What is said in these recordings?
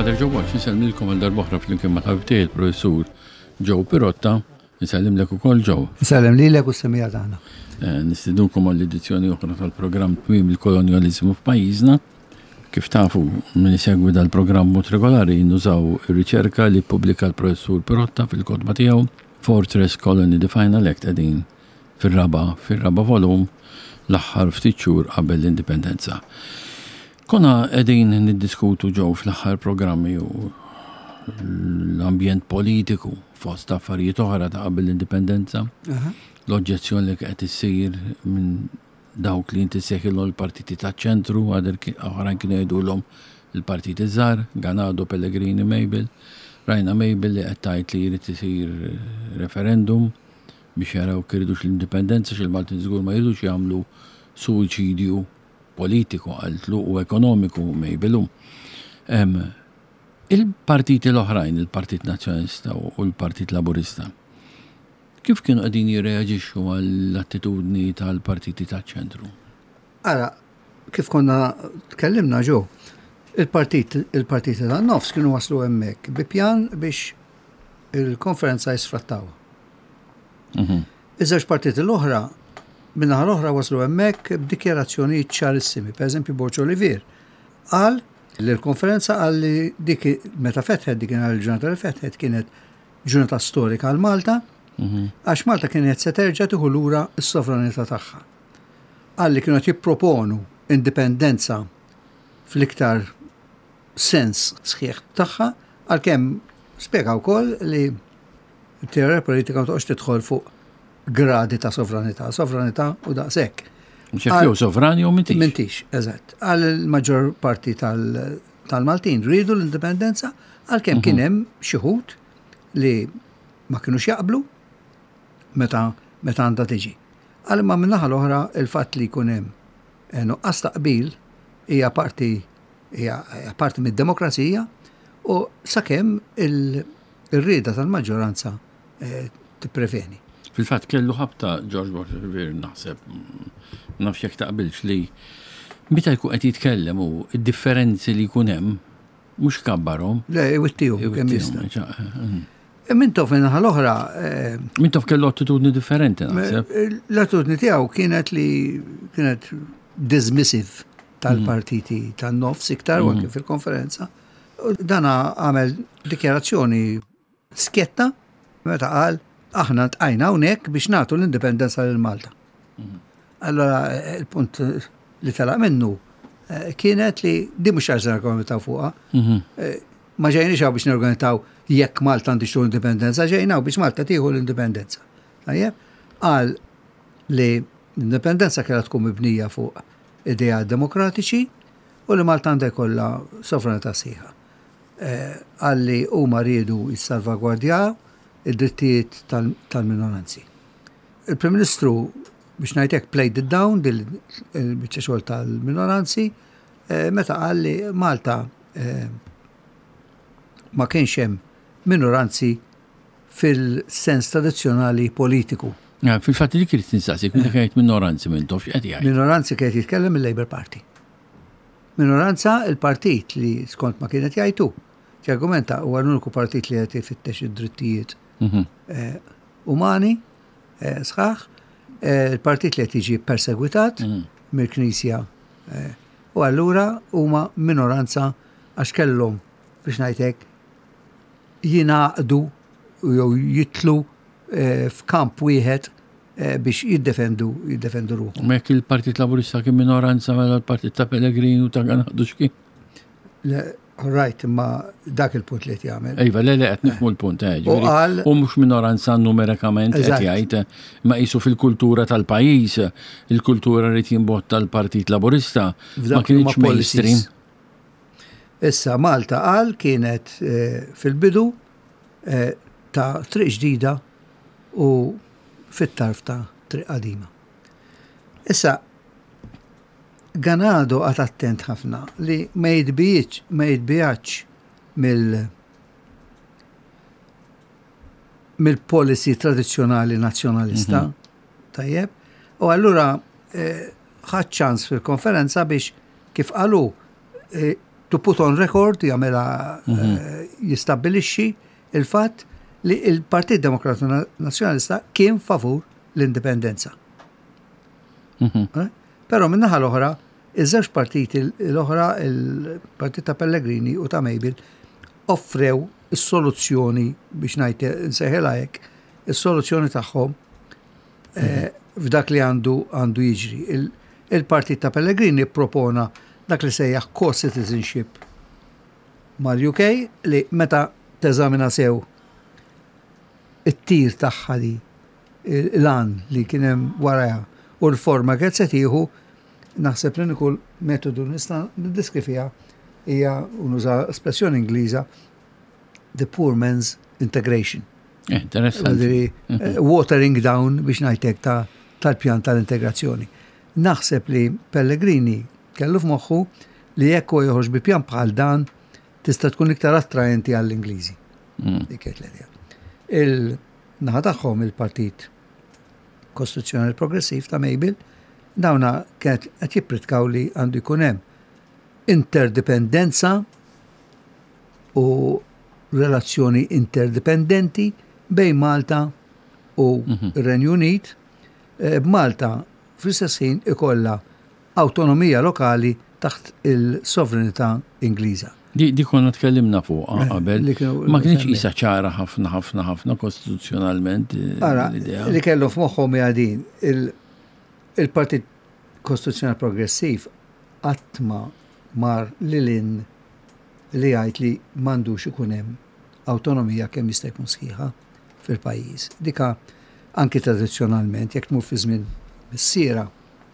Father Joe Walsh, nisallimilkom għal darbohra fl-imkien ma' ħabtiet il-professur Joe Pirotta, nisallimlek ukoll Joe. Nisallim lilek u s-semija tagħna. Nistidunkom għall-edizzjoni oħra tal-programm Twim il-kolonializmu f'pajjiżna. Kif tafu min isegwi dal-programm mod regolari jinnużaw ir-riċerka li pubblika l-professur Pirotta fil-kotba tiegħu Fortress Colony Define Elect qegħdin fir-raba volum l-aħħar ftit xhur qabel l-indipendenza. Konna qegħdin niddiskutu ġew fl-aħħar programmi u l-ambjent politiku fost affarijiet oħra ta' qabel l-indipendenza. L-oġġezzjoni li qed issir minn dawk li inti seħilhom l-partiti taċ-ċentru oħrajn kienu jgħidulhom il-partiti żgħar, Ganado, Pellegrini, Mabel. Rajna Mabel li qed tgħid li jrid isir referendum biex jaraw kiridux l-indipendenza x'il-Maltin żgur ma jridux jagħmlu suwiċidju politiku għaltlu u ekonomiku Mabel. Il-partiti l-oħrajn, il-Partit Nazzjonalista u l-Partit Laburista, kif kienu qegħdin jirreaġixxu għall-attitudni tal-partiti taċ-ċentru? Ara, kif konna tkellimna ġew, il-partiti tan-nofs kienu waslu hemmhekk bi pjan biex il-konferenza jisfrattawha. Iż-żewġ partiti l-oħra minnaħa l-oħra waslu hemmhekk b'dikjarazzjonijiet ċarissimi. Pereżempju Borġ Olivier qal li l-konferenza qal li dik meta fetħet dik il-ġurnata li fetħet kienet ġurnata storika għal Malta għax Malta kienet se terġa' tieħu lura s-sovranità tagħha. Qal li kienu qed jipproponu indipendenza fl-iktar sens sħiħ tagħha għalkemm spjega wkoll li t-teorija politika ma toqgħodx tidħol fuq gradi ta' sovranità u daqshekk. Mxekjew sovrani u mintix. Mintix, eżatt. Għal il-maġġor parti tal-Maltin rridu l-indipendenza għalkemm kien hemm xi ħud li ma kinux jaqblu meta għandha tiġi. Għal ma min-naħa l-oħra il-fatt li jkun hemm nuqqas taqbil hija parti mid-demokrazija u sakemm ir-rieda tal-maġġoranza tippreveni. Fil-fatt kellu ħabta George Borġ Olivier naħseb nafx jekk taqbilx li meta jkun qed jitkellem u d-differenzi li jkun hemm mhux kabbarhom. Le, iwittihom kemm jista'. Mintof minnaħa l-oħra. Mintof kellu attitudni differenti naħseb. L-attitudni tiegħu kienet dismissive tal-partiti tan-nofs iktar anke fil-konferenza. Dana għamel dikjarazzjoni skjetta meta qal aħna tqajna hawnhekk biex nagħtu l-indipendenza lil Malta. Allora il-punt li talaq minnu kienet li di mhux ħaġa nargumentaw fuqha. Ma ġejniex biex norganizzaw jekk Malta għandix l-indipendenza, ġejnaw biex Malta tieħu l-indipendenza. Tajjeb? Qal li l-indipendenza kellha tkun mibnija fuq idea demokratiċi u li Malta għandha jkollha sovranità sieħa. Qal li huma riedu jissalvagwardjaw id-drittijiet tal-minoranzi. Il-Prim Ministru biex ngħidlek played it down bil-biċċa xogħol tal-minoranzi meta qal li Malta ma kienx hemm minoranzi fil-sens tradizzjonali politiku. Fil-fatt li kienet ninsaqsik meta kienet minoranzi mintof x'qed jgħid. Minoranzi kienet jitkellem il-Labour Party. Minoranza il-partit li skont ma kienet jgħidu. Argumenta huwa l-uniku partit li qed jfittex id-drittijiet umani, sħaħ, il-partit li qed jiġi persegwitat mill-Knisja u allura huma minoranza għax kellhom biex ngħidlek jingħaqdu jew jitlu f'kamp wieħed biex jiddefendu ruħhom. Mek il-Partit Laburista kien minoranza mela l-Partit ta' Pellegrini u ta' Ganado x'kien? Right, imma dak il-punt li qed jagħmel. Iva, le qed nifhmu l-punt u mhux minoranza numerikament qed jgħid ma qisu fil-kultura tal-pajjiż, il-kultura rid jinbott tal-Partit Laburista ma kienx mainstream. Issa Malta qal kienet fil-bidu ta' triq ġdida u fit-tarf ta' triq qadima. Issa Ganado għat attent ħafna li ma jitbijaċ mill-policy tradizzjonali nazzjonalista, tajjeb, u allura ħadd ċans fil-konferenza biex kif qalu to put on record jagħmilha jistabbilixxi il-fatt li il-Partit Demokratiku Nazzjonalista kien favur l-indipendenza. Però minnaħa l-oħra, iż-żewġ partiti l-oħra, il-Partit ta' Pellegrini u ta' Mejbil, offrew is-soluzzjoni biex ngħid nsejħilha hekk, is-soluzzjoni tagħhom f'dak li għandu jiġri. Il-Partit ta' Pellegrini propona dak li sejjaħ co-citizenship mal-UK li meta teżamina sew it-tir tagħha li l-għan li kien hemm waraha u l-forma kien se tieħu naħseb li nikul metodu nista' niddeskrivija hija nuża espressjoni Ingliża the poor man's integration. Interessanti. Watering down biex ngħidlek tal-pjan tal-integrazzjoni. Naħseb li Pellegrini kellu f'moħħu li jekk huwa joħroġ bi pjan bħal dan tista' tkun iktar attraenti għall-Ingliżi. Dik l-idea. Il-naħa tagħhom il-Partit Kostituzzjonali Progressiv ta' Mejbil dawna kienet qed jippritkaw li għandu jkun hemm interdipendenza u relazzjoni interdipendenti bejn Malta u r-Renju Unit. B'Malta fl-istess ħin ikollha awtonomija lokali taħt il-sovranità Ingliża. Di konna tkellimna fuq qabel. Ma kienx isa ċara ħafna kostituzzjonalment l-idea. Li kellu f'moħħhom hija din il-Partit Kostituzzjonali Progressiv qatt ma mar lilin li jgħid li m'għandux ikun hemm awtonomija kemm jista' jkun sħiħa fil-pajjiż. Dika anki tradizzjonalment jekk tmur fi żmien missiera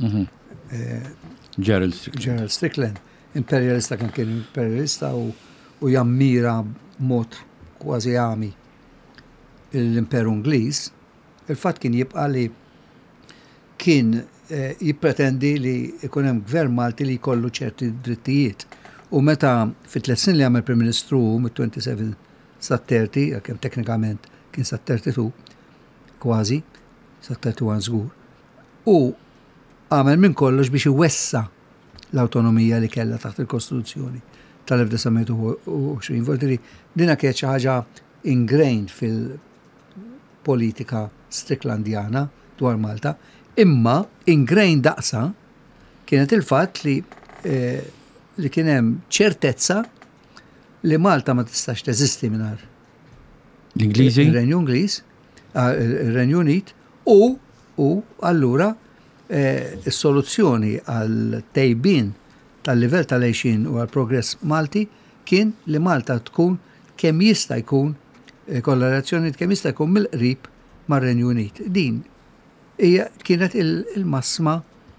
Gerald Strickland, imperialista kien imperialista u jammira mod kważi għami l-Imperu Ingliż, il-fatt kien jibqa' li kien jippretendi li ikun hemm gvern Malti li jkollu ċerti drittijiet. U meta fit-3 snin li għamel Prim Ministru mit-27 sat-30, kemm teknikament kien sat-32 kważi, sat-31 żgur. U għamel minn kollox biex iwessa l-awtonomija li kellha taħt il-Kostituzzjoni tal-1920. Voltiri dina kienet xi ħaġa ingrained fil-politika Stricklandjana dwar Malta, imma ingrained daqsa kienet il-fatt li kien hemm ċertezza li Malta ma tistax teżisti mingħajr l-Ingliżi, ir-Renju Ingliż, ir-Renju Unit u allura is-soluzzjoni għal tejbin tal-livell tal-għejxin u għal-progress Malti kien li Malta tkun kemm jista' jkun kollha relazzjonijiet kemm jista' jkun mill-qrib mar-Renju Unit. Din hija kienet il-massma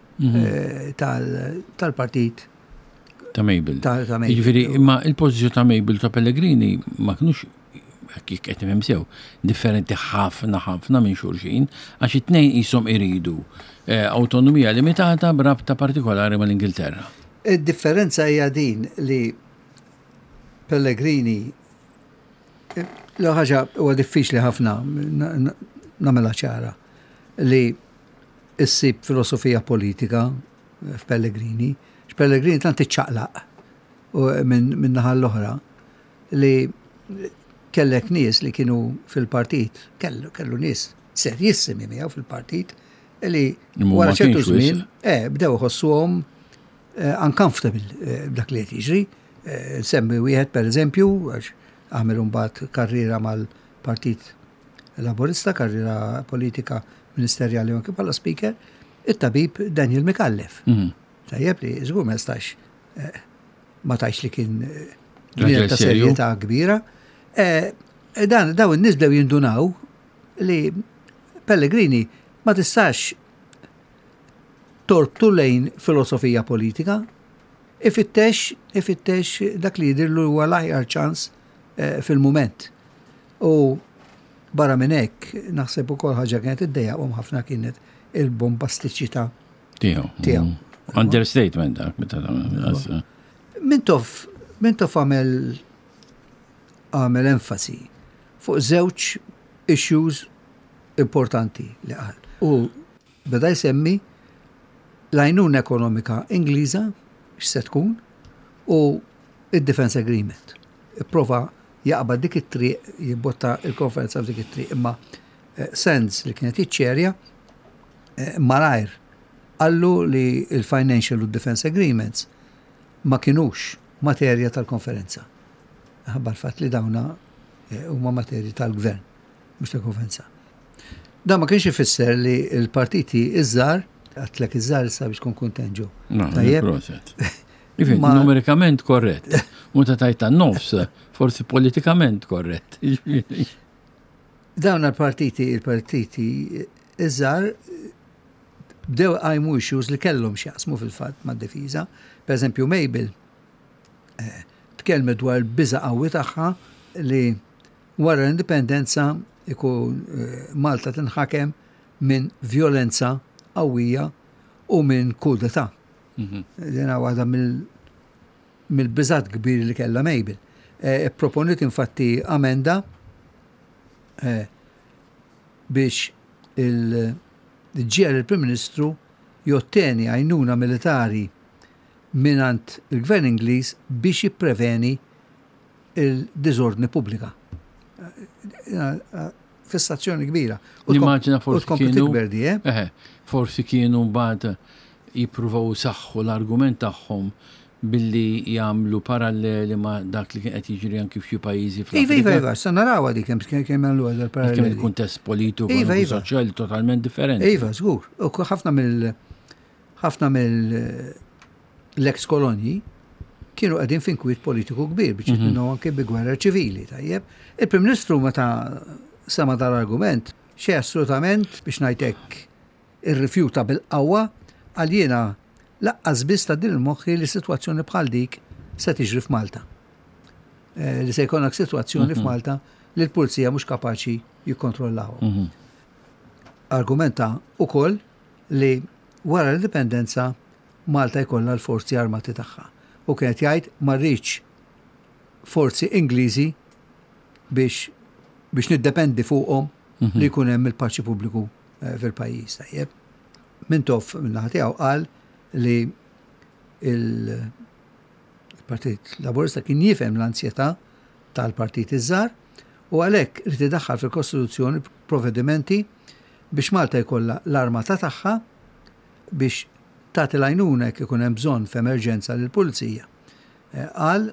tal-partit ta' Mejbil. Jiġifieri imma il-pożizzjoni ta' Mejbil ta' Pellegrini ma kinux kif qed nifhem sew differenti ħafna minn xulxin għax it-tnejn qishom iridu awtonomija limitata b'rabta partikolari mal-Ingilterra. Id-differenza hija din li Pellegrini l-ħaġa huwa diffiċli ħafna nagħmilha ċara li issib filosofija politika f'Pellegrini. Pellegrini tant iċċaqlaq minn naħa l-oħra li kellek nies li kienu fil-partit, kellu nies serjissimi miegħu fil-partit li wara ċertu żmien bdew iħossuhom uncomfortable b'dak li qed jiġri. Semmi wieħed pereżempju għax għamel mbagħad karriera mal-Partit Laburista, karriera politika ministerjali anke bħala speaker, it-tabib Daniel Mikallef. Tajjeb li żgur ma jistax ma tajx li kien ta' serjetà kbira. Daw in-nies bdew jindunaw li Pellegrini ma tistax torbtu lejn filosofija politika, ifittex dak li jidhirlu huwa l-aħjar ċans fil-mument. U barra minn hekk naħseb ukoll ħaġa kienet iddejjaqhom ħafna kienet il-bombastiċità tiegħu. Understatement Mintof għamel enfasi fuq żewġ issues importanti li qal. U beda jsemmi l-għajnuna ekonomika Ingliża x'se tkun u il-Defense Agreement. Prova jaqbad dik it-triq, jibbotta il-konferenza f'dik it-triq, imma Sands li kienet iċċerja malajr għallu li il-Financial u Defense Agreements ma kienux materja tal-konferenza. Ħabba l-fatt li dawna huma materji tal-gvern, mhux tal-konferenza. Da ma kienx ifisser li l-partiti iż-żgħar, għatlek iż-żgħar issa biex tkun kuntent ġew. Numerikament korrett. Muta tajta nofs, forsi politikament korrett. Dawn il-partiti iż-żgħar bdew għajmu issues li kellhom x'jaqsmu fil-fatt mad-difiża. Per eżempju, Mabel tkellmet dwar biża' qawwi tagħha li wara l-indipendenza ikun Malta tinħakem minn violenza qawwija u minn kudeta. Dina waħda mill-biżat kbir li kellha Mabel. Proponit infatti amenda biex il-Prim Ministru jotteni għajnuna militari minant il-Gvern Ingliż biex jippreveni il-diżordni pubblika. Fissazzjoni kbira. Nimmaġina forsi kienu mbagħad jippruvaw saħħu l-argument tagħhom billi jagħmlu paralleli ma' dak li kien qed jiġri anke f'xi pajjiżi fl-Afrika. Iva, sa narawha dik kemm jagħmlu għal paralleli. Kemm il-kuntest politiku u soċjali totalment differenti. Iva, żgur. U ħafna mill-ex kolonji kienu qegħdin f'inkwiet politiku kbir biex minnu anke bi gwerra ċivili, tajjeb. Il-Prim Ministru meta sema dal-argument xi assolutament biex ngħidlek irrifjuta bil-qawwa għal jiena laqqas biss ta' din il-moħħi li sitwazzjoni bħal dik se tiġri f'Malta. Li se jkollok sitwazzjoni f'Malta li l-pulizija mhux kapaċi jikkontrollawhom. Argumenta wkoll li wara l-indipendenza Malta jkollha l-forzi armati tagħha. U kienet jgħid ma rridx forzi Ingliżi biex niddependi fuqhom li jkun hemm il-paċi pubbliku fil-pajjiż tajjeb. Mintoff min-naħa tiegħu qal li il-Partit Laburista kien jifhem l-ansjetà tal-partit iż-żgħar u għalhekk rid idaħħal fil-Kostituzzjoni provvedimenti biex Malta jkollha l-armata tagħha biex tagħti l-għajnuna jekk ikun hemm bżonn f'emerġenza lill-pulizija. Qal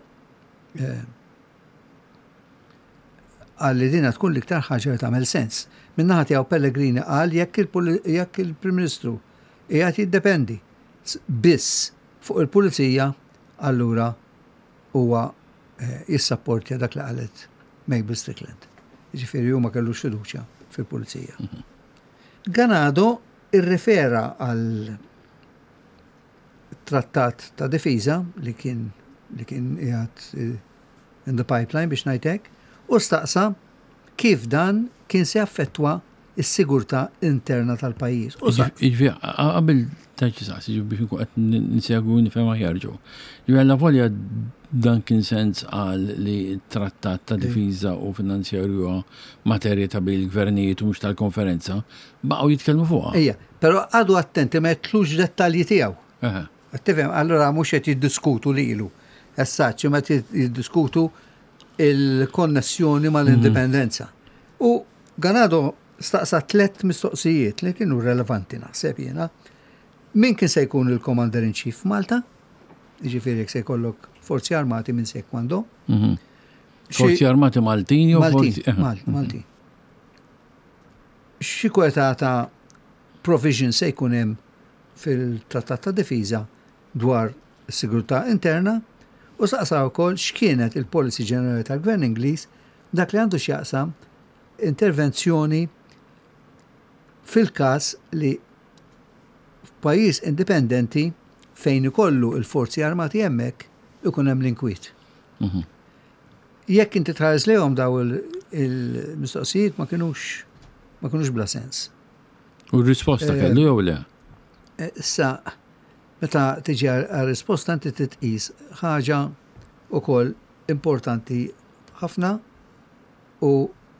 li dinha tkun l-iktar ħaġa li tagħmel sens. Min-naħa tiegħu Pellegrini qal jekk il-Prim Ministru qiegħed jiddependi biss fuq il-pulizija, allura huwa jissapportja dak li qalet Mabel Strickland. Ġifieri huma kellux fiduċja fil-pulizija. Ganado irrifera għal trattat ta' difiża li kien qiegħed in the pipeline biex ngħidlek u staqsa kif dan kien se jaffettwa is-sigurtà interna tal-pajjiż. Iġvi, qabel taċċisaqsi biex nkun qed nisegwu nifhem aħjar ġew. Ġifieri volja dan kien sens qal li trattat ta' difiża u finanzjarju materja ta' bil-gvernijiet u mhux tal-konferenza baqgħu jitkellmu fuqha. Ejja, però għadu attenti ma jtlux dettalji tiegħu. Tifhem, allura mhux qed jiddiskutu lilu. Essaċ ma jiddiskutu il-konnessjoni mal-indipendenza. U Ganado staqsa 3 mistoqsijiet li kienu relevanti naħseb jiena. Min kien se jkun il-Commander in Chief Malta? Jiġifieri jekk se jkollok forzi armati minn se kwando. Forzi armati Maltini u Maltin. Xi kweta ta' provision se jkun hemm fil-Trattat ta' Difiża dwar is-sigurtà interna u saqsa wkoll x'kienet il-policy ġenerali tal-Gvern Ingliż dak li għandu x'jaqsam intervenzjoni fil-każ li f'pajjiż indipendenti fejn ikollu il-forzi armati hemmhekk ikun hemm l-inkwiet. Jekk inti tħares lehom daw il-mistoqsijiet ma kinux bla sens. U r-risposta kellu jew le? Issa meta tiġi għar-risposta inti titqis ħaġa wkoll importanti ħafna u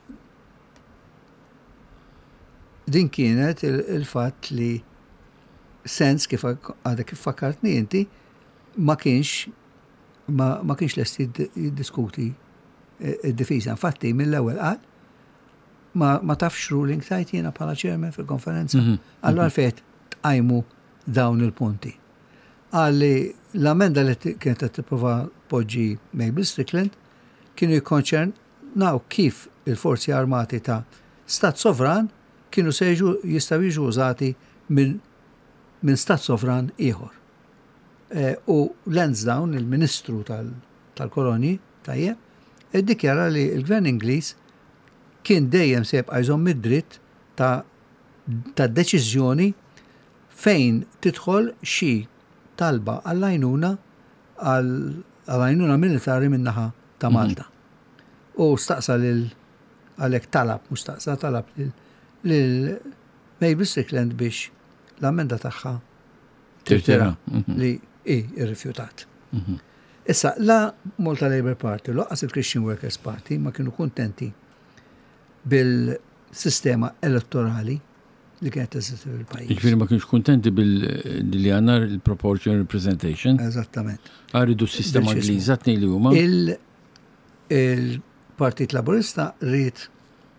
din kienet il-fatt li sens kif għadha kif fakkartni inti ma kienx ma kienx lest jiddiskuti id-difiża. Infatti mill-ewwel qal ma tafx ruling tajt jiena bħala chairman fil-konferenza. Allura fejn tqajmu dawn il-punti. Għalli l-amenda li kienet qed tipprova poġġi Mabel Strickland kienu jikkonċernaw kif il-forzi armati ta' stat sovran kienu jistgħu jiġu użati minn stat sovran ieħor. U Lansdowne, il-Ministru tal-Kolonji tajjeb, iddikjara li l-Gvern Ingliż kien dejjem se jibqa' jżomm mid-dritt ta' deċiżjoni fejn tidħol xi talba għall-għajnuna għall-għajnuna militari min-naħa ta' Malta. U staqsa għalhekk talab lil Mabel Strickland biex l-ammenda tagħha tirtira li irrifjutat. Issa, la Malta Labour Party, loqqas il-Christian Workers Party ma kienu kontenti bil-sistema elettorali li kienet teżisti fil-pajjiż. Ġifieri ma kienx kuntenti bil-li għandna il-proportional representation. Eżattament. Għaridu s-sistema Ingliża tnejn li huma. Il-Partit Laburista rrid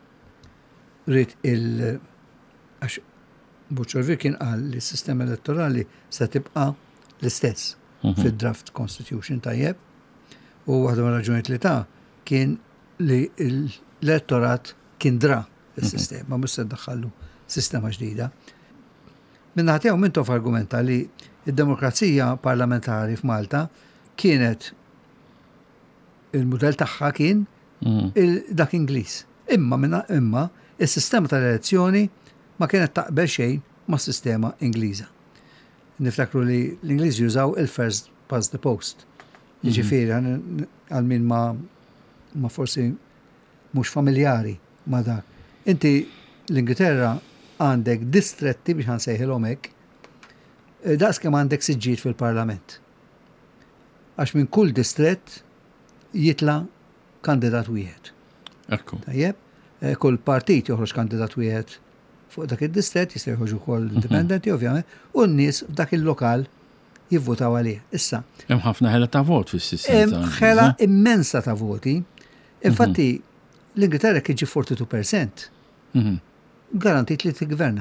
għax Butcher kien qal li s-sistema elettorali se tibqa' l-istess fil-draft Constitution tajjeb u waħda ma' raġunijiet li ta' kien li l-elettorat kien dra il-sistema, mhux se ddaħħallu sistema ġdida. Minna ħatew mintof argumenta li id-demokrazija parlamentari f'Malta kienet il-modell tagħha kien dak Ingliż. Imma il-sistema tal-elezzjoni ma kienet taqbel xejn ma' sistema Ingliża. Niftakru li l-Ingliż jużaw il-first past the post. Jiġifieri għal min ma forsi mhux familjari ma' dak. Inti l-Ingilterra għandek distretti biex ħansejħilhom hekk, daqs kemm għandek siġġiet fil-Parlament. Għax minn kull distrett jitla kandidat wieħed. Ekku. Tajjeb, kull partit joħroġ kandidat wieħed fuq dak id-distrett jista' joħorġu wkoll indipendenti ovvjament, u n-nies f'dak il-lokal jivvotaw għalih. Issa. Hemm ħafna ħela ta' vot fis-sistema. Hemm ħela immensa ta' voti. Infatti l-Ingilterra kien ġi 42%. Garantit li tigverna.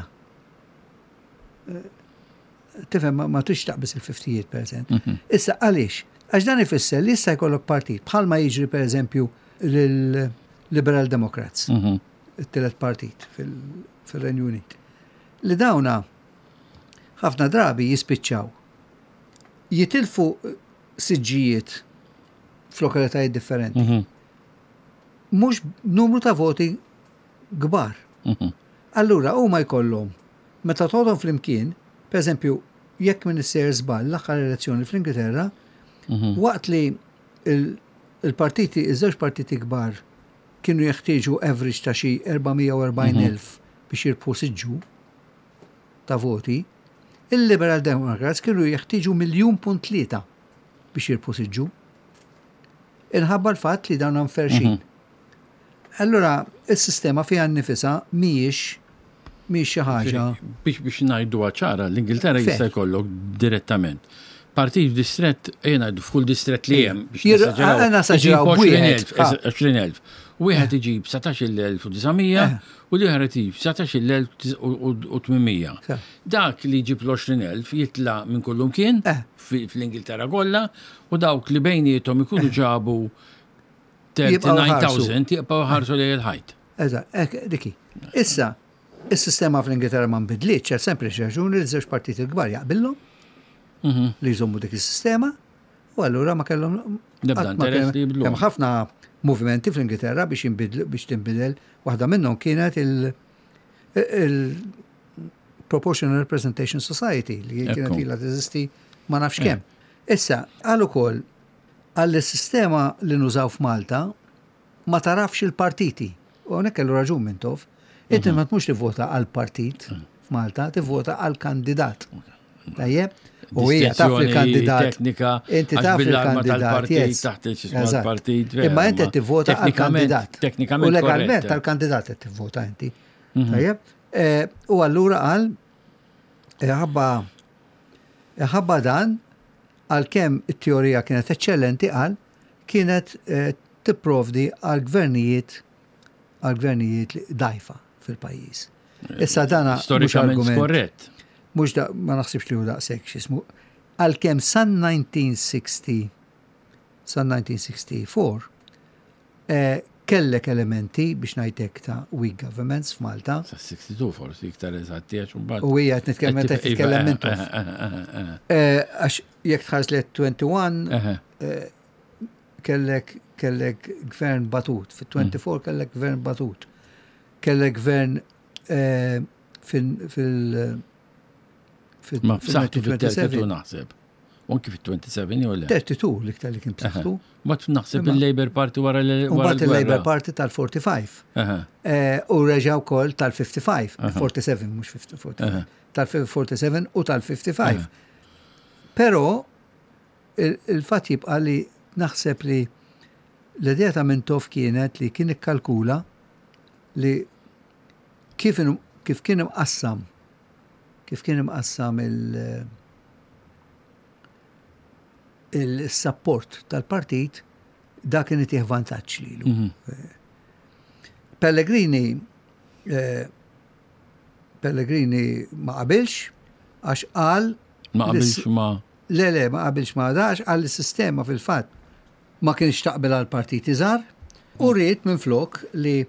Tifhem ma tix taqbis il-58%. Issa għaliex? Għax dan ifisser li issa jkollok partit bħalma jiġri pereżempju lill-Liberal Democrats, it-tielet partit fil-Renju Unit. Li dawna ħafna drabi jispiċċaw jitilfu siġġijiet f'lokalitajiet differenti. Mhux numru ta' voti kbar. Allura huma jkollhom meta tgħodhom flimkien, pereżempju, jekk min isser żball l-aħħar elezzjoni fl-Ingilterra, waqt li il-partiti, iż-żewġ partiti kbar kienu jeħtieġu average ta' xi 440,000 biex jirbħu siġġu ta' voti, il-Liberal Democrats kienu jeħtieġu 1,300,000 biex jirbħu siġġu. Inħabba l-fatt li dawn ferxin. Allura, il-sistema fiha nnifisha mhijiex xi ħaġa. Biex ngħidu ċara, l-Ingilterra jista' jkollok direttament. Partit f'distrett, ngħidu f'kull distrett li hemm biex nasaġġiraw 20,000. Wieħed iġib 17,900 u li ħaret iġib 17,800. Dak li jġib l-20,000 jitla minn kullum kien fl-Ingilterra kollha u dawk li bejnietom ikunu ġabu 39,000 jibqgħu ħarsu li l-ħajt. Eżatt, diki. Issa, is-sistema fl-Ingilterra ma nbidlitx għal sempliċi raġuni li żewġ partiti l-kbar jaqbillhom li jżommu dik is-sistema u allura ma kellhom hemm ħafna movimenti fl-Ingilterra biex tinbidel, waħda minnhom kienet il-Proportional Representation Society li kienet ilha teżisti ma nafx kemm. Issa, għal ukoll għall-sistema li nużaw f'Malta ma tarafx il-partiti. U hawnhekk kellu raġun minn tof. Inti ma tmux tivvota għall-partit f'Malta, tivvota għall-kandidat. Tajjeb? U hija taf il-kandidat. Inti taf il-kandidat. Imma inti tivvota għall-kandidat. U legalment għall-kandidat qed tivvota inti. Tajjeb? U allura qal ħabba dan għalkemm it-teorija kienet eċċellenti qal kienet tipprovdi għal gvernijiet dajfa fil-pajjiż. Issa dana mhux argument korrett. Mhux ma naħsibx li hu daqshekk x'ismu. Għalkemm san 1964 kellek elementi biex ngħidlek ta' weak governments f'Malta. Sa 62 forsi iktar eżatti għax imbagħad. U hija qed nitkellem mintu. Għax jekk tħares li 21 kellek gvern batut, fit-24 kellek gvern batut. Kellek gvern Ma f'saħħtu fil-32 naħseb. Unki fit-27 jew le? 32 l-iktar li kien b'saħħtu. Ma naħseb il-Labour Party wara Mbagħad il-Labour Party tal-45. U reġgħu wkoll tal-55, 47 mhux 45. Tal-47 u tal-55. Però il-fatt jibqa' li naħseb li l-idea ta' Mintoff kienet li kien ikkalkula li kif kien imqassam il-support tal-partit da kien itih vantaġġ lilu. Pellegrini ma qabilx għax qal ma qabilx ma dax għal is-sistema fil-fatt ma kienx taqbel għal partiti żgħar u rrid minflok li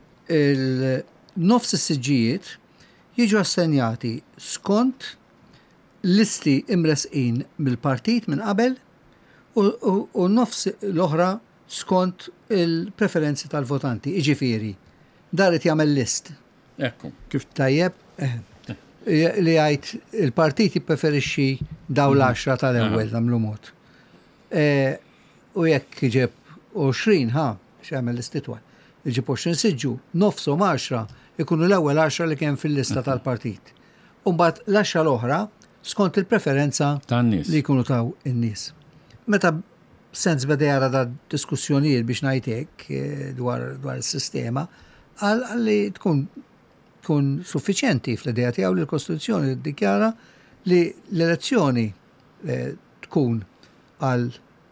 nofs is-siġġijiet jiġu assenjati skont listi imresqin mill-partit minn qabel u nofs l-oħra skont il-preferenzi tal-votanti, iġifieri. Daret jagħmel list. Ekku, kif tajjeb li jgħid il-partit jippreferixxi daw l-10 tal-ewwel nagħmlu mod. U jekk iġeb 20 x'għamel l-istitwal. Iġib 20 siġġu, nofshom 10 ikunu l-ewwel 10 li kien fil-lista tal-partit. U mbagħad l-10 l-oħra skont il-preferenza li jkunu taw in-nies. Meta sens beda jara da diskussjonijiet biex ngħidlek dwar is-sistema, għalli tkun suffiċjenti fl-idea tiegħu li l-Kostituzzjoni ddikjara li l-elezzjoni tkun għal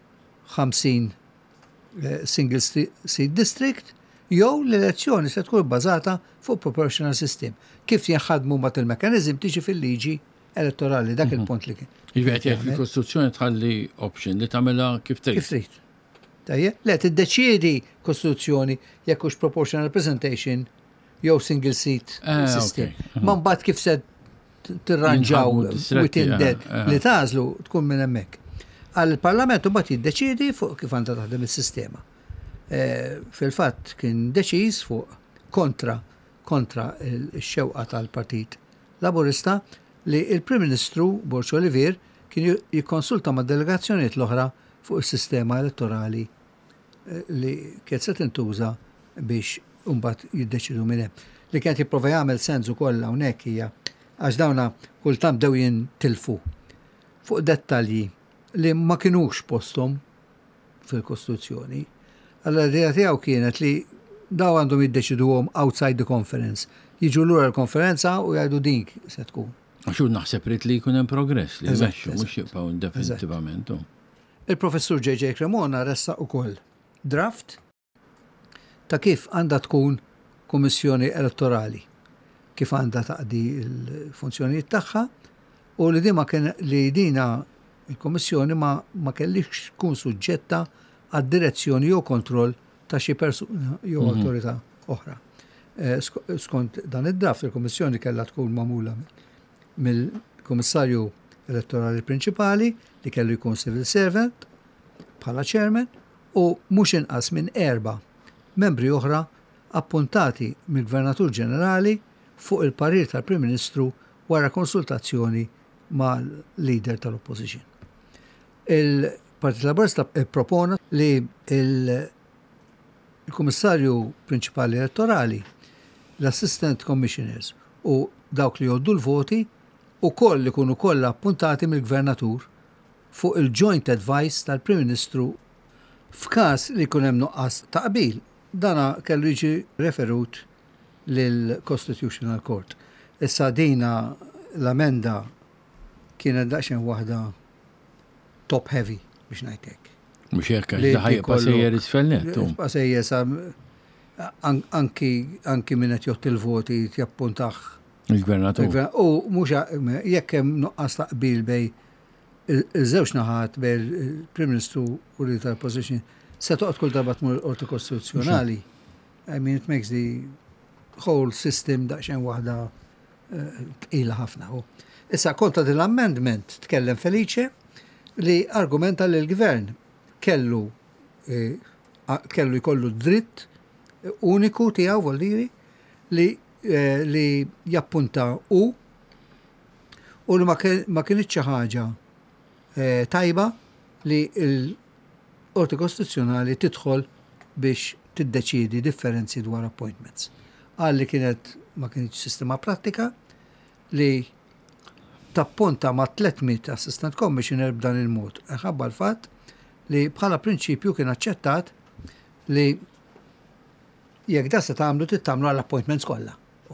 50 single seat district jew l-elezzjoni se tkun bbażata fuq proportional system. Kif jaħadmu mat il-mekanizm tiġi fil-liġi elettorali, dak il-punt li kien. Jgħid il-Kostituzzjoni tħalli option li tagħmilha kif trid. Kif trid. Tajjeb, le tiddeċiedi Kostituzzjoni jekk hux proportional representation jew single seat system. Ma mbagħad kif se tirranġaw within that li tażlu tkun minn hemmhekk. Għall-Parlament mbagħad jiddeċiedi fuq kif għandha taħdem is-sistema. Fil-fatt kien deċiż fuq kontra x-xewqa tal-Partit Laburista li il-Prim Ministru Borx Olivier kien jikkonsulta ma' delegazzjonijiet l-oħra fuq is-sistema elettorali li kien se tintuża biex mbagħad jiddeċidu minn hemm. Li kien jipprova jagħmel sens ukoll hawnhekk hija għax dawna kultant bdew jintilfu fuq dettalji li ma kinux posthom fil-Kostituzzjoni. L-idea tiegħu kienet li daw għandhom jiddeċiduhom outside the conference. Jiġu lura l-konferenza u jgħidu dik se tkun. Għaxu naħseb rrit li jkun hemm progress li jmexxu mhux jibqgħu definitivament. Il-Professur J.J. Cremona ressa ukoll draft ta' kif għandha tkun kummissjoni elettorali, kif għandha taqdi l-funzjonijiet tagħha u li dina il-Kommissjoni ma kellix tkun suġġetta għad-direzzjoni jew kontroll ta' xi persuna jew awtorità oħra. Skont dan id-draft il-Kommissjoni kellha tkun magħmula mill-Kummissarju Elettorali Prinċipali li kellu jkun civil servant bħala chairman u mhux inqas minn 4 membri oħra appuntati mill-Gvernatur Ġenerali fuq il-parir tal-Prim Ministru wara konsultazzjoni mal-leader tal-Opposition. Il-Partit Laburista propona li il-Kummissarju Prinċipali Elettorali, l-Assistant Commissioners u dawk li joddu l-voti u koll li kunu kollha appuntati mill-Gvernatur fuq il-Joint Advice tal-Prim Ministru f'każ li jkun hemm nuqqas ta' qbil. Dana kellu jiġi referut lill-Constitutional Court. Issa dina l-amenda kienet daqsxejn waħda top heavy biex ngħidlek. Mhux hekk għax ħajja pasejjer isfelnet. Pasejjer sa anki min qed jott il-voti jappuntaħ Il-gvernatur. U mhux jekk hemm nuqqas taqbil bej iż-żewġ naħat bej il-Prim Ministru u l tal-Opposition se toqgħod kull darba tmur l-Qorti Kostituzzjonali. I mean, it makes the whole system daqsxejn waħda tqila ħafna. Issa kontra dil-amendment tkellem Felice li argumenta li l-Gvern kellu jkollu dritt uniku tiegħu voldiri li jappunta u li ma kienx xi ħaġa tajba li l-Qorti Kostituzzjonali tidħol biex tiddeċiedi differenzi dwar appointments. Għalli ma kienx sistema prattika li tappunta ma' 300 assistant commissioner b'dan il-mod. Ħabba l-fatt li bħala prinċipju kien aċċettat li jekk da se tagħmlu tittamlu għall-appointments kollha.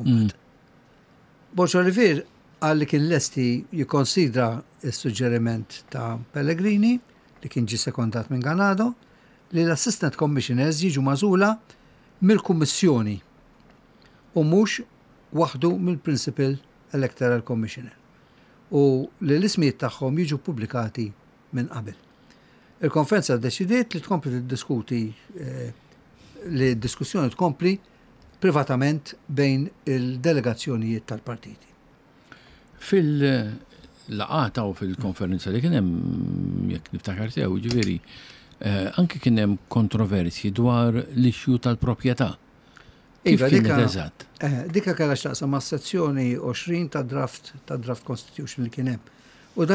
Borġ Olivier għalli kien lesti jikkonsidra s-suġġeriment ta' Pellegrini li kien ġi sekondat minn Ganado li l-assistant commissioners jiġu mażula mill-kummissjoni u mhux waħdu mill-Principal Electoral Commissioner u li l-ismijiet tagħhom jiġu pubblikati minn qabel. Il-konferenza ddeċidiet li tkompli tiddiskuti li d-diskussjoni tkompli privatament bejn il-delegazzjonijiet tal-partiti. Fil-laqata u fil-konferenza li kien hemm jekk niftakar sew ġifieri anke kien hemm kontroversji dwar l-ixju tal-proprjetà. Kif kien eżatt? Dika kellha x'taqsam ma' sezzjoni 20 ta' draft Constitution li kien hemm. U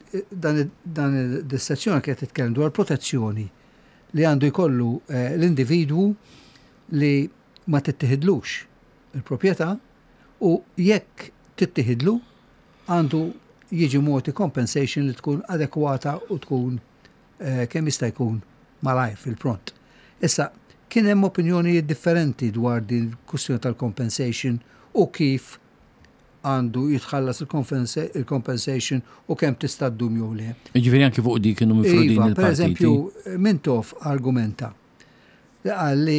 dan id-sezzjoni kienet titkellem dwar protezzjoni li għandu jkollu l-individwu li ma tittieħidlux il-proprjetà u jekk tittieħidlu għandu jiġi moti compensation li tkun adekwata u tkun kemm jista' jkun malajr fil-pront. Issa kien hemm opinjonijiet differenti dwar din kwistjoni tal-compensation u kif għandu jitħallas il-compensation u kemm tista' ddum jew le. Ġifieri anke fuq dik kienu mifrudin il-partiti. Pereżempju, Mintoff argumenta li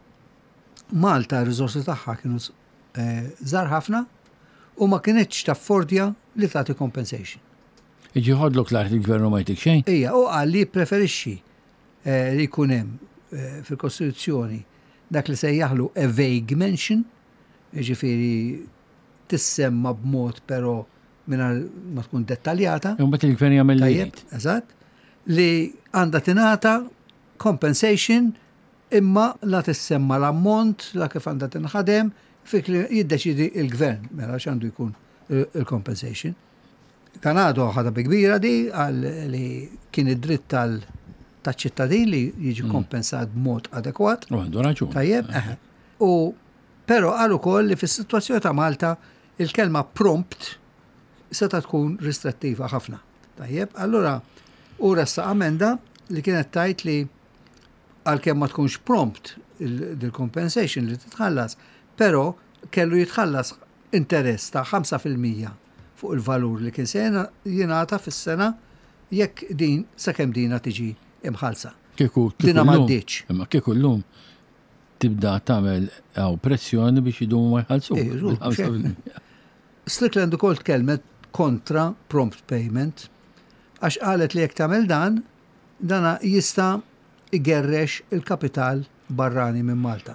Malta r-riżorsi tagħha kienu żgħar ħafna u ma kienitx taffordja li tagħti compensation. Iġi ħodlok l-art il-gvernu ma jtik xejn? Ija, u qal li preferixxi li jkun hemm fil-Kostituzzjoni dak li sejjaħlu a vague mention, jiġifieri tissemma b'mod però mingħajr ma tkun dettaljata. Imbagħad il-gvern jagħmel li jgħid. Eżatt, li għandha tingħata compensation imma la tissemma l-ammont la kif għandha tinħadem fik li jiddeċidi il-gvern mela x'għandu jkun il-compensation. Ganado ħadha bi kbira di għal li kien id-dritt tal-ċittadin li jiġi kompensat b'mod adekwat. Għandu raġun. Tajjeb, u però qal ukoll li fis-sitwazzjoni ta' Malta il-kelma prompt seta' tkun restrittiva ħafna. Tajjeb, allura u ressa amenda li kienet tajt li għalkemm ma tkunx prompt il-compensation li titħallas, però kellu jitħallas interess ta' 5% fuq il-valur li kien se jingħata fis-sena jekk din sakemm dina tiġi imħalsa. Dina m'għaddiċ. Imma kieku llum tibda tagħmel pressjoni biex idumu ma jħallsu. Strickland ukoll tkellmet kontra prompt payment għax qalet li jekk tagħmel dana jista' igerrex il-kapital barrani minn Malta.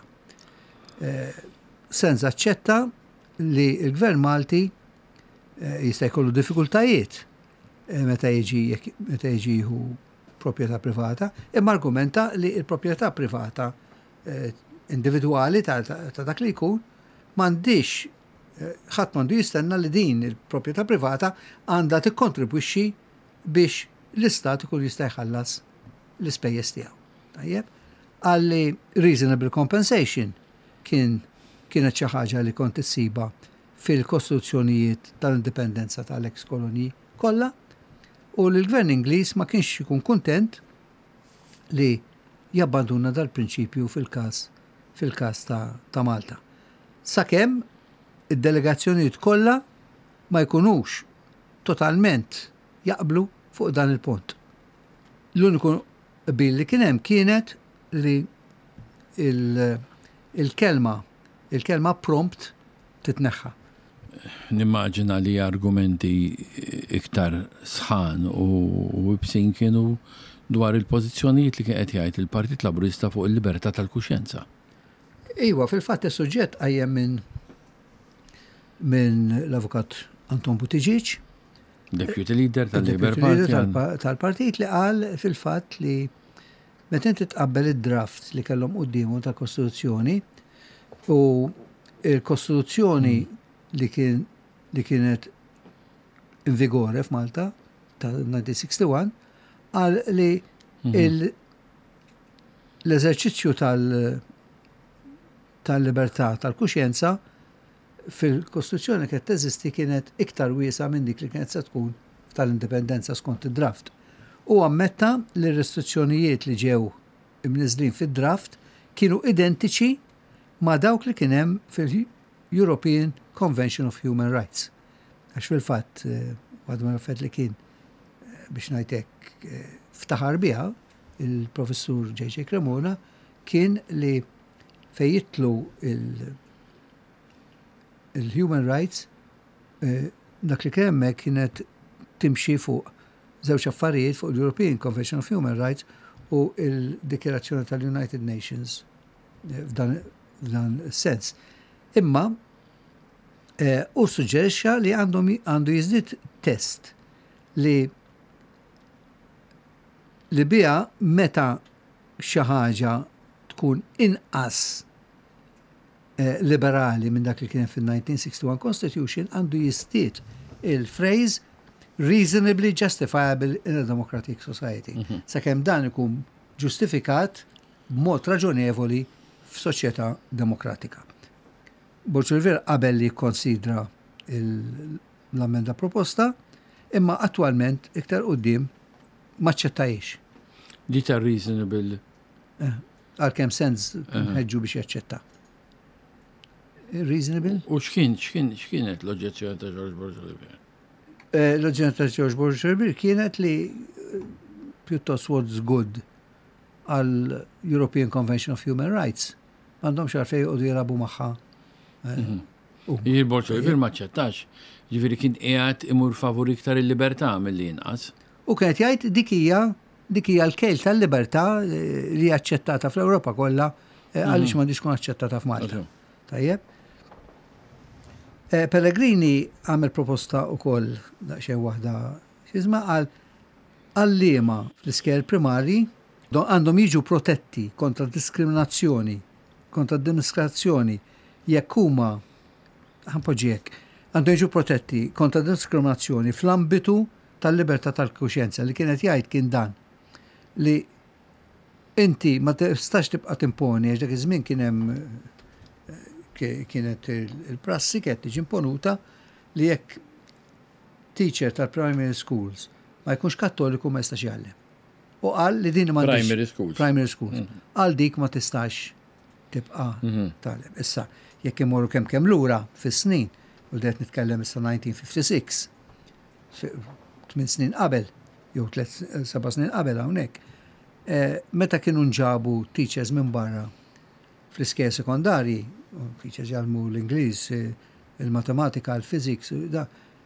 Sens aċċetta li l-Gvern Malti jista' jkollu diffikultajiet meta jiġi jieħu proprjetà privata, imma argumenta li l-proprjetà privata individwali ta' dak li jkun m'għandix ħadd m'għandu jistenna li din il-proprjetà privata għandha tikkontribwixxi biex l-istat ikun jista' jħallas l-ispejjeż tiegħu. Tajjeb, għalli reasonable compensation kienet xi ħaġa li kont issiba fil-kostituzzjonijiet tal-indipendenza tal-ex koloniji kollha u l-Gvern Ingliż ma kienx ikun kuntent li jabbanduna dal-prinċipju fil-każ ta' Malta. Sakemm id-delegazzjonijiet kollha ma jkunux totalment jaqblu fuq dan il-punt. l-uniku bil li kien hemm kienet li il-kelma prompt titneħħa. Nimmaġina li argumenti iktar sħan u bsin kienu dwar il-pożizzjonijiet li kien qed jgħid il-Partit Laburista fuq il-libertà tal-kuxjenza. Iwa, fil-fatt is-suġġett qajjem minn l-avukat Anton Buttigieg, Deputy Leader tal-Labour Party. tal-partit li qal fil-fatt li meta inti tqabbel id-draft li kellhom qudiemhom tal-Kostituzzjoni u il-Kostituzzjoni li kienet in vigore f'Malta tal-1961 qal li l-eżerċizzju tal-libertà tal-kuxjenza fil-Kostituzzjoni kienet teżisti kienet iktar wiesa minn dik li kienet se tkun tal-indipendenza skont id-draft. U ammetta li restrizzjonijiet li ġew imniżlin fid-draft kienu identiċi ma' dawk li kien hemm fil-European Convention of Human Rights. Għax fil-fatt, għadma l-fett li kien biex ngħidlek ftaħar biha il-professur J.J. Cremona kien li fejjitlu il-human rights dak li kien hemmhekk kienet timxi fuq żewġ affarijiet fuq l-European Convention of Human Rights u il-Dikjerazzjoni tal-United Nations f'dan is-sens. Imma u suġġerixxa li għandu jiżdied test li biha meta xi ħaġa tkun inqas liberali minn dak li kien fil-1961 Constitution għandu jistiet il-phrase reasonably justifiable in a democratic society. Sakemm dan ikun ġustifikat b'mod raġonevoli f'soċjetà demokratika. Borċulver qabel li konsidra l-ammenda proposta, imma attualment iktar qudiem ma ċċettajiex. Dita reasonable. Għal-kem sens ħeġġu biex jaċċetta. Reasonable? U x'kienet l-oġġezzjoni ta' George Borġolivir? L-oġġezzjoni ta' George Borġolivir kienet li pjuttost what's good għal European Convention of Human Rights. Għandhom xarfej u jirabu maħħa. Il-Borġolivir ma ċettax, ġifiri kien qiegħed imur favur iktar il-libertà mill-li inqas. U kienet jgħid dik hija l-kejl tal-libertà li aċċettata fl-Ewropa kollha għaliex m'għandix tkun aċċettata f'Malta. Tajjeb. Pellegrini għamel proposta wkoll daqsxejn waħda x'isma' għall-liema fl-iskel primari għandhom jiġu protetti kontra diskriminazzjoni, jekk huma ħanpoġġiek għandhom jiġu protetti kontra diskriminazzjoni fl-ambitu tal-libertà tal-kuxjenza li kienet jgħid kien dan li inti ma tistax tibqa' timponi għax dak iż-żmien kien hemm kienet il-prassi kienet tiġi imponuta li jekk teacher tal-primary schools ma jkunx kattoliku ma jistax jgħallem. U qal li din ma primary schools. Qal dik ma tistax tibqa' tagħlem. Issa jekk imorru kemm lura fis-snin u qed nitkellem issa 1956 8 snin qabel jew 7 snin qabel hawnhekk. Meta kienu nġabu teachers minn barra fl-iskejjel sekondarji, teachers jgħalmu l-Ingliż, il-matematika, il-physics, da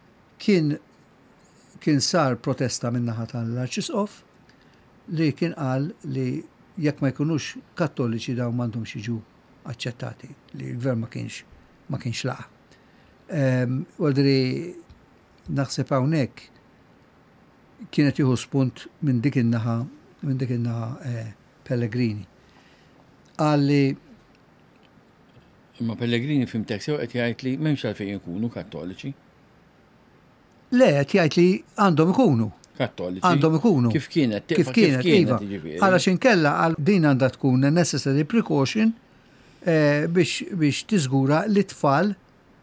kien sar protesta min-naħa tal-Arċisqof li kien qal li jekk ma jkunux kattoliċi daw m'għandhomx jiġu aċċettati, li l-gvern ma kienx laqa. Għaldri naħseb hawnhekk kienet jieħu spunt minn dik in-naħa Pellegrini. Għalli imma Pellegrini fimtek sew qed jgħid li m'hemmx għalfejn ikunu kattoliċi. Le, qed jgħid li għandhom ikunu. Kattoliċi. Għandhom ikunu. Kif kienet? Iva. Għalax inkella din għandha tkun necessary precaution biex tiżgura li tfal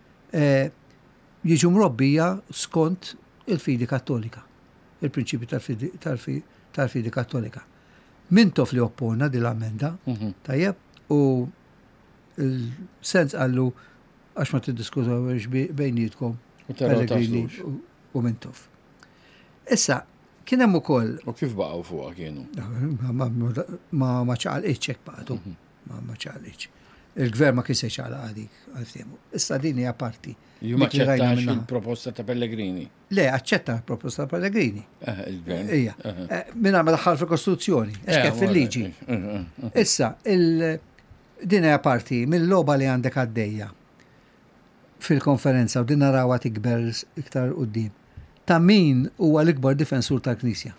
jiġu mrobbija skont il-fidi kattolika, il-prinċipju tal-fidi kattolika. Mintof li oppona di l-ammenda, tajjeb, u il-sens għallu għax ma t-diskutawx bejnietkom Pellegrini u Mintof. Issa, Kien hemm ukoll U kif baqgħu fuqha kienu? ma ċaqalqitx hekk baqgħu. Ma ċaqalqitx. Il-gvern ma kienx ċaqalaq għadik għalfehmu. Issa din hija parti. Ju ma ċettax il-proposta ta' Pellegrini. Le, aċċetta l-proposta ta' Pellegrini. Il-gvern. Ija. Minna ma daħħal fil-Kostituzzjoni, kif fil-liġi. Issa, din hija parti mill-logħba li għandek għaddejja fil-konferenza u din narawha tikber iktar quddiem. Ta' min huwa l-ikbar difensur tal-Knisja.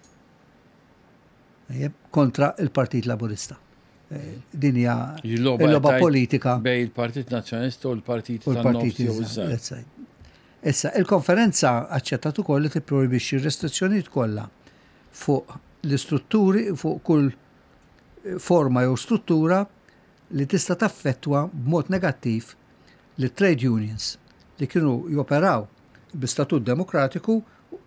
Kontra il-Partit Laburista. Din hija l-logħba politika bej il-Partit Nazzjonalista u l-Partit tan-Nofs jew iż-Żgħar. Issa, il-konferenza aċċettat ukoll li tipprojbixxi r-restrizzjonijiet kollha fuq l-istrutturi, fuq kull forma jew struttura li tista' taffettwa b'mod negattiv li trade unions li kienu joperaw b'istatut demokratiku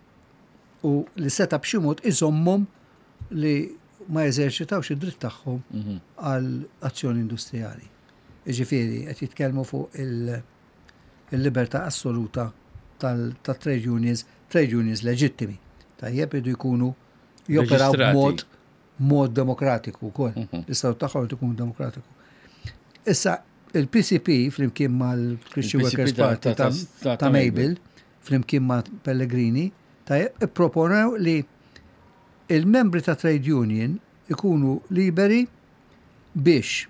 u li seta b'xi mod iżommhom li ma jeżerċitawx id-dritt tagħhom għal azzjoni industrijali. Jiġifieri qed jitkellmu fuq il-libertà assoluta tal-trade unions leġittimi. Tajjeb idu jkunu joperaw b'mod demokratiku wkoll. L-istatut tagħhom ikun demokratiku. Issa il-PCP flimkien mal-Christian Workers Party ta' Mabel flimkien ma' Pellegrini ipproponew li il-membri ta' trade union ikunu liberi biex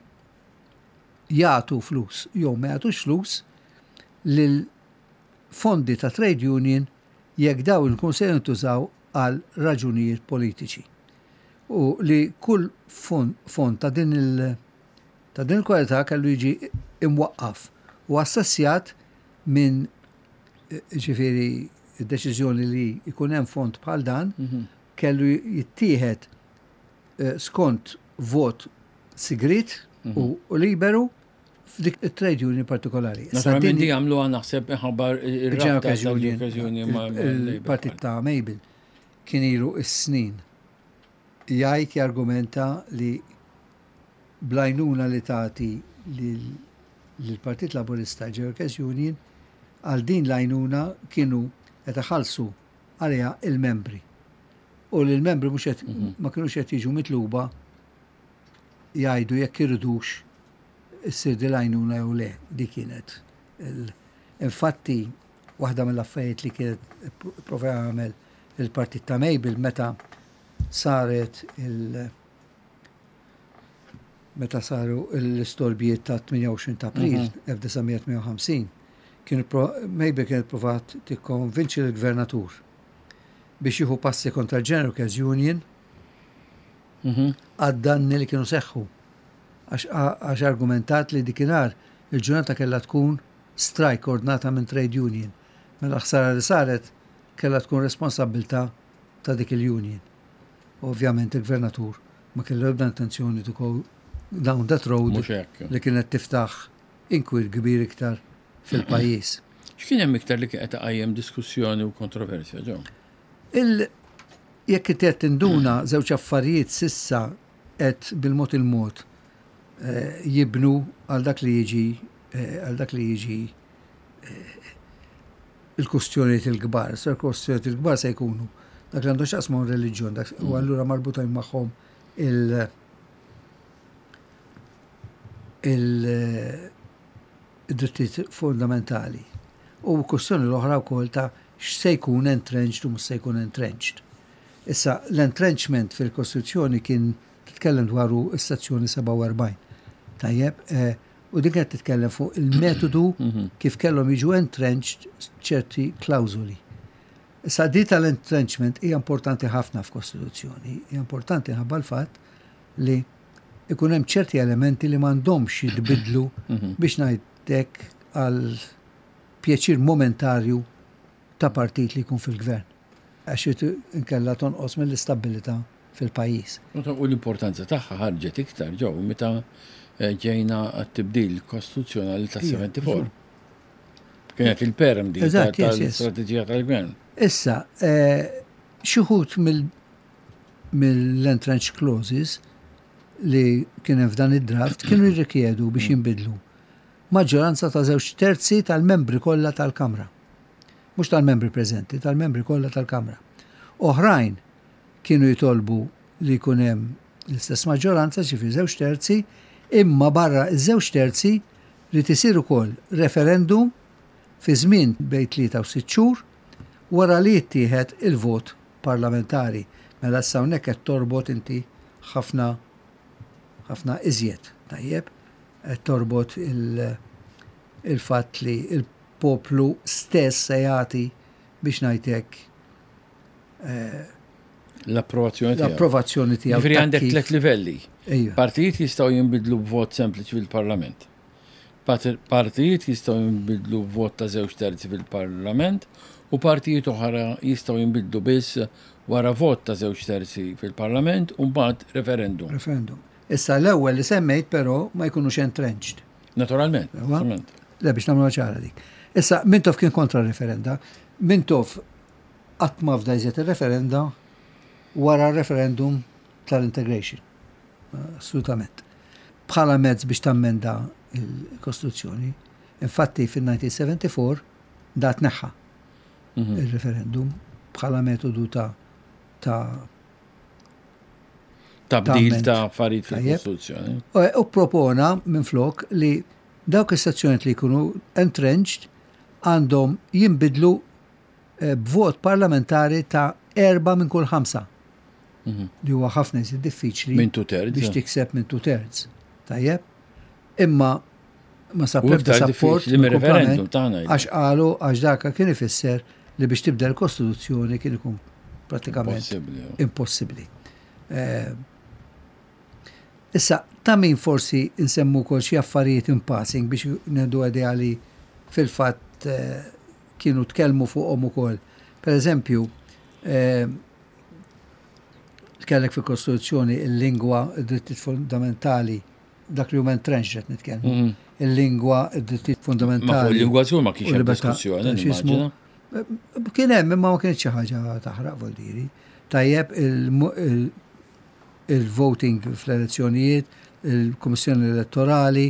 jagħtu flus jew ma jagħtux flus lil fondi ta' trade union jekk daw ikun se jintużaw għal raġunijiet politiċi. U li kull fond ta' din il-kwalità kellu jiġi imwaqqaf u assassjat minn ġifieri id-deċiżjoni li jkun hemm fond bħal dan kellu jittieħed skont vot sigrit u liberu f'dik it-trade union partikolari. Naturalment di għamlu naħseb ħabar il-okkażjoni il-partit ta' Mabel kien ilu is-snin jgħid jargumenta li blajnuna li tagħti lill-Partit Laburista Workers Union għal din lajnuna kienu qed iħallsu għaliha il-membri. U l-membri ma kienux qed jiġu mitluba jgħidu jekk iridux issir di lajnuna jew le, di kienet. Infatti, waħda mill-affarijiet li kienet prova jagħmel il-Partit ta' Mabel meta saru l-istorbjiet ta' 28 ta' April 1958, Mabel kienet provat tikkonvinċi l-gvernatur biex jieħu passi kontra l-General Workers Union għad-danni li kienu seħħu. Għax argumentat li dikinar il-ġurnata kellha tkun strike ordnata minn trade union. Mela ħsara li saret kellha tkun responsabilta ta' dik il-union. Ovvjament il-gvernatur ma kellu ebda intenzjoni tukow down that road li kienet tiftaħ inkwir kbir iktar fil-pajjiż. X'kien hemm iktar li kienet taqajjem diskussjoni u kontroversja ġew? Jekk qed tinduna żewġ affarijiet sissa qed bil-mod il-mod jibnu għal dak li jiġi il-kustjonijiet il-kbar. Sar kustjonijiet il-kbar se jkunu dak li għandu x'aqsmu reliġjon u allura marbuta magħhom il-drittijiet fundamentali. U kustjoni l-oħra wkoll ta' x'se jkun entrenched u mhux se jkun entrenched. Issa l-entrenchment fil-Kostituzzjoni kien titkellem dwaru is-sezzjoni 47. Tajjeb, u dik qed titkellem fuq il-metodu kif kellhom jiġu entrenched ċerti klawżuli. Issa di tal-entrenchment hija importanti ħafna f'Kostituzzjoni, hija importanti ħabba l-fatt li ikun hemm ċerti elementi li m'għandhomx jitbidlu biex ngħidlek għal pjaċir momentarju ta' partit li jkun fil-gvern. Għax inkella tonqos mill-istabilità fil-pajjiż. U l-importanza tagħha ħarġet iktar ġew meta ġejna għat-tibdil kostituzzjonali ta' 74. Kienet il-perm di tal-istrateġija tal-gvern. Issa, xi wħud mill-entrench clauses li kien hemm f'dan id-draft kienu jirrikjedu biex jinbidlu maġġoranza ta' 2/3 tal-membri kollha tal-Kamra. Mhux tal-membri preżenti, tal-membri kollha tal-Kamra. Oħrajn kienu jitolbu li jkun hemm l-istess maġġoranza ġifieri 2/3, imma barra ż-2/3 li tisir ukoll referendum fi żmien bejn 3 u 6 xhur wara li jittieħed il-vot parlamentari. Mela issa hawnhekk qed torbot inti ħafna iżjed, tajjeb, qed torbot il-fatt li il-poplu stess se jagħti biex ngħidlek l-approvazzjoni tiegħu. Ġifieri għandek 3 livelli. Partijiet jistgħu jinbidlu b'vot sempliċi fil-Parlament. Partijiet jistgħu jinbidlu b'vot ta' 2/3 fil-Parlament u partijiet oħra jistgħu jinbidlu biss wara vot ta' 2/3 fil-Parlament u mbagħad referendum. Issa l-ewwel li semmejt però ma jkunux entrenched. Naturalment. Le biex nagħmlu ċara dik. Issa Mintoff kien kontra referenda. Mintoff qatt ma fda jżid ir-referenda wara referendum tal-integration. Assolutament. Bħala mezz biex tammenda il-Kostituzzjoni, infatti fil-1974 dat neħħa il-referendum bħala metodu ta' bdil ta' affarijiet fil-Kostituzzjoni. U propona minflok li dawk is-sezzjonijiet li jkunu entrenched għandhom jinbidlu b'vot parlamentari ta' 4 minn kull 5. Li huwa ħafna jżid diffiċli biex tikseb minn 2/3. Tajjeb? Imma ma sabda support għax qalu għax dak kien ifisser li biex tibda l-Kostituzzjoni kien ikun pratikament impossibbli. Issa, ta' min forsi insemmu kol xi affarijiet in passing biex nedu idea li fil-fatt kienu tkellmu fuqhom ukoll. Per eżempju, tkellek fil-Kostituzzjoni il-lingwa, id-drittijiet fundamentali, dak li huma entrenched qed nitkellmu. Il-lingwa, id-drittijiet fundamentali. Ma fuq il-lingwa żgur ma kienx hemm diskussjoni, nimmaġina. Kien hemm imma ma kienx xi ħaġa taħraq voldiri. Tajjeb il-voting fl-elezzjonijiet, il-Kummissjoni Elettorali,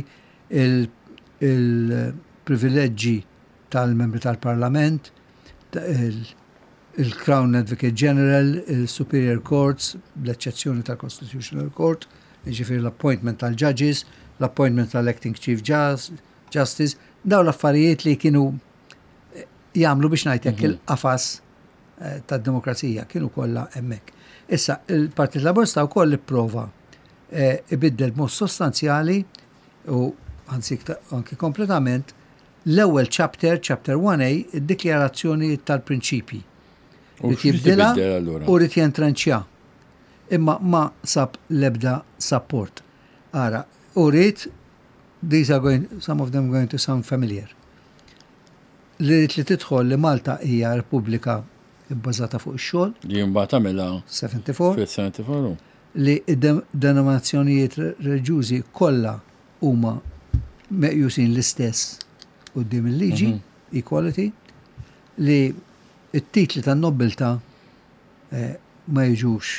il-privileġġi tal-membri tal-Parlament, il-Crown Advocate General, il-Superior Courts, l-eċċezzjoni tal-Constitutional Court, ġifieri l-appointment tal-judges, l-appointment tal-acting Chief Justice, daw l-affarijiet li kienu jagħmlu biex ngħidlek il-qafas tad-demokrazija kienu kollha hemmhekk. Issa, il-Partit Laburista wkoll ipprova ibiddel mod sostanzjali u anki kompletament l-ewwel chapter 1A, id-dikjarazzjoni tal-prinċipji. Rid jibdilha u rid jentranċja. Imma ma sab l-ebda support. Ara, u rrid, some of them going to sound familiar. Li tidħol li Malta hija Repubblika bbażata fuq ix-xogħol. Li mbagħad tagħmilha 74. Li d-denominazzjonijiet reliġjużi kollha huma meqjusin l-istess quddiem il-liġi, equality, li t-titli tan-nobiltà ma jiġux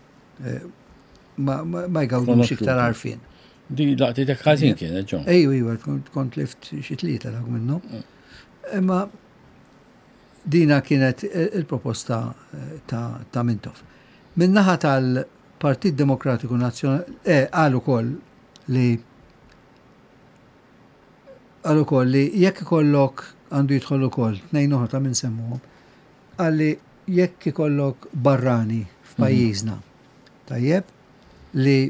ma jgawdux iktar għarfien. Di laqtitek ħażin kienet ġo. Ejwa, kont lift xi tlieta dak minnhom. Imma dina kienet il-proposta ta' Mintoff. Min-naħa tal-Partit Demokratiku Nazzjonali qalu wkoll li jekk ikollok għandu jidħol ukoll tnejn oħra ta' min semmuhom, għalli jekk ikollok barrani f'pajjiżna, tajjeb, li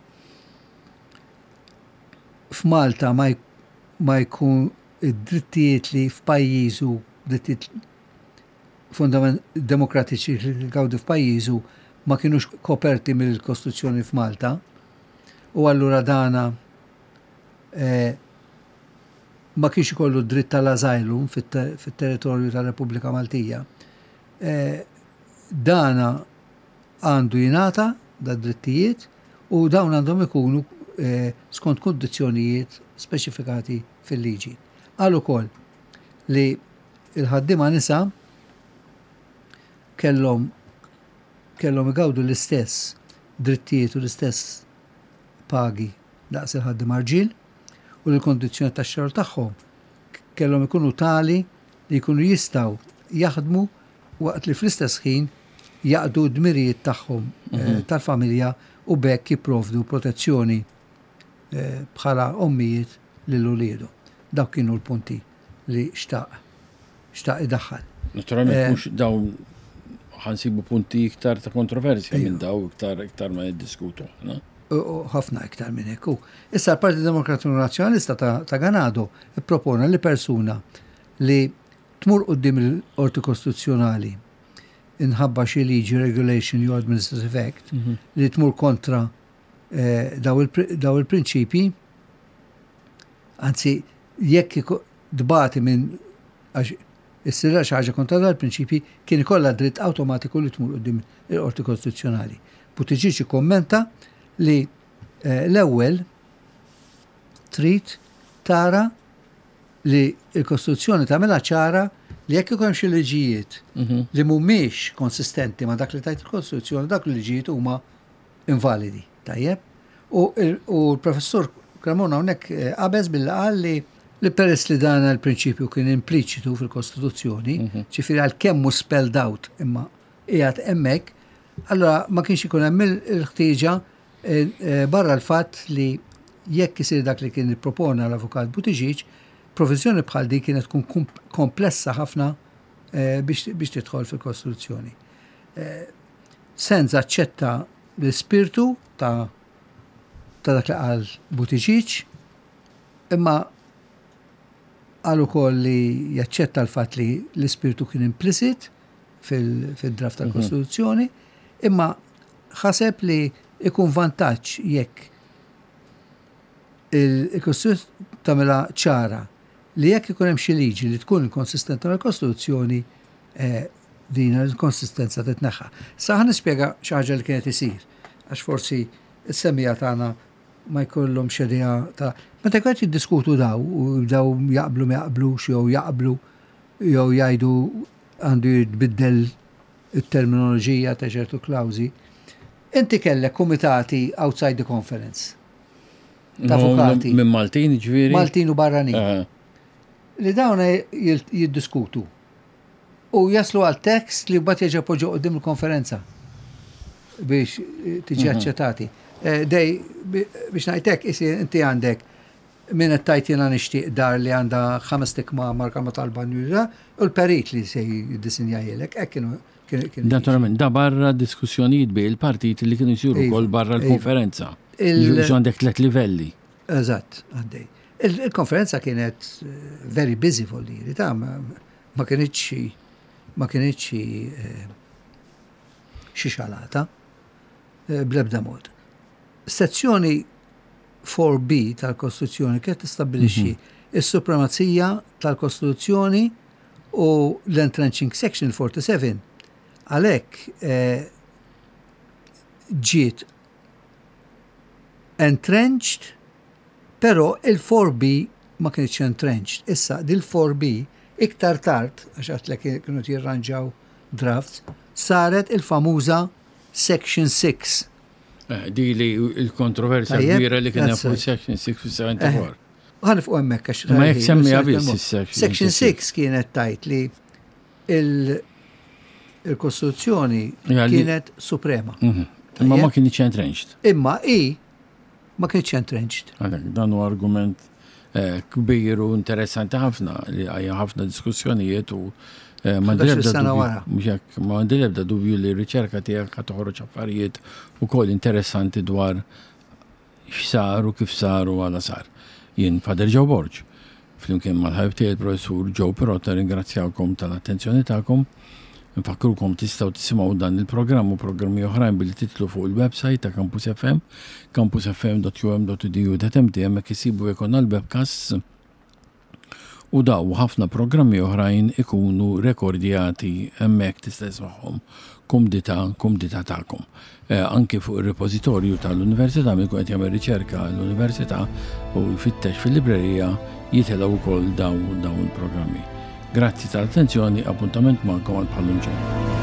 f'Malta ma jkun id-drittijiet li f'pajjiżu, drittijiet demokratiċi li gawdu f'pajjiżu ma kienux koperti mill-Kostituzzjoni f'Malta, u allura dana ma kienx ikollu dritt tal-asylum fit-territorju tal-Repubblika Maltija. Dana għandu jingħata da drittijiet u dawn għandhom ikunu skont kondizzjonijiet speċifikati fil-liġi. Għal ukoll li il-ħaddiema nisa kellhom igawdu l-istess drittijiet u l-istess pagi daqs il-ħaddiema rġiel u l-kondizzjoni tax-xogħol tagħhom kellhom ikunu tali li jkunu jistgħu jaħdmu waqt li fl-istess ħin jaqdu d-dmirijiet tagħhom tal-familja u bekk jipprovdu protezzjoni bħala ommijiet lil uliedu. Dawk kienu l-punti li xtaq idaħħal. Naturalment mhux dawn ħansibu punti iktar ta' kontroversja minn daw iktar ma jiddiskutu. Ħafna iktar minn hekk. Issa l-Partit Demokratiku Nazzjonalista ta' Ganado ippropona li persuna li tmur quddiem il-Qorti Kostituzzjonali inħabba xi liġi, regulation jew administrative act li tmur kontra daw il-prinċipji, anzi jekk dbati minn issirra xi ħaġa kontra dal-prinċipji kien ikollha dritt awtomatiku li tmur quddiem il-Qorti Kostituzzjonali. Buttigieg ikkommenta li l-ewwel trid tara li l-Kostituzzjoni tagħmilha ċara li jekk ikun xi liġijiet li mhumiex konsistenti ma' dak li tajt il-Kostituzzjoni, dak il-liġijiet huma invalidi. Tajjeb? U l-professur Cremona hawnhekk qabeż bil-qal li peress li dan il-prinċipju kien impliċitu fil-Kostituzzjoni, ġifieri għalkemm mhu spelled out imma qiegħed hemmhekk, allura ma kienx ikun hemm il-ħtieġa barra l-fatt li jekk isir dak li kien ippropona l-Avukat Buttigieg, provviżjoni bħal di kienet tkun komplessa ħafna biex tidħol fil-Kostituzzjoni. Senza aċċetta l-ispirtu ta' dak li qal Buttigieg, imma qal ukoll li jaċċetta l-fatt li l-ispirtu kien implicit fil-draft tal-Kostituzzjoni, imma ħaseb li ikun vantaġġ jekk il-Kostituzzjoni tagħmilha ċara li jekk ikun hemm xi liġi li tkun konsistenti mal-Kostituzzjoni din il-konsistenza titneħħa. Sa ħa nispjega xi ħaġa li kienet isir għax forsi s-semmija tagħna ma jkollhom xedija ta' meta kienet jiddiskutu daw u daw jaqblu ma jaqblux jew jaqblu jew jgħidu għandu jitbiddel it-terminoloġija ta' ċertu klawżi. Inti kellek kumitati outside the conference. Avukati. Minn Maltin ġifieri? Maltin u barranin. Li dawn jiddiskutu. U jaslu għal tekst li mbagħad jiġi appoġġjaw qudiem il-konferenza biex tiġi aċċettati. Dej biex ngħidlek isi inti għandek min qed tajt jiena nixtieq dar li għandha 5 tikma marka ma talba njura u l-perit li se jiddisinjajlek hekk kienu. Naturalment, da barra diskussjonijiet bej il-partiti li kienu jsiru wkoll barra l-konferenza. Għandek 3 livelli. Eżatt, għandej. Il-konferenza kienet very busy volli, ta' ma kienitx xi xalata bl-ebda mod. Sezzjoni 4B tal-Kostituzzjoni kienet tistabbilixxi is-supremazija tal-Kostituzzjoni u l-entrenching section 47 għalhekk ġiet entrenched, però il-4B ma kienx entrenched. Issa dil-4B iktar tard għax għatlek kienu jirranġaw drafts, saret il-famuża Section 6. Di li il-kontroversja kbira li kien fuq Section 6 fis-74. Ħan fuq hemmhekk għax. Ma jekk semmiha biss is-Section. Section 6 kienet tajt li il-Kostituzzjoni kienet suprema. Imma ma kienx entrenched. Imma ma kienx entrenched. Dan huwa argument kbir u interessanti ħafna li għajja ħafna diskussjonijiet u ma dilebda dubju li r-riċerka tiegħek ħad toħroġ affarijiet ukoll interessanti dwar x'sar u kif sar u għala sar. Jien Fader Joe Borg, flimkien mal-ħabib tiegħi il-Professur Joe Pirotta ringrazzjawkom tal-attenzjoni tagħkom. Nfakrukom tistgħu tisimgħu dan il-programm u programmi oħrajn billi titlu fuq il-website ta' Campus FM, campusfm.um.edu.mt hemmhekk isibu jkollna l-webcasts u daw ħafna programmi oħrajn ikunu rekordjati hemmhekk tista' tismagħhom kumdita tagħkom. Anke fuq ir-repożitorju tal-Università minn qed jagħmel riċerka l-Università u jfittex fil-librerija jitelaw ukoll dawn il-programmi. Grazzi tal-attenzjoni, appuntament magħkom għal bħallum ġejjin.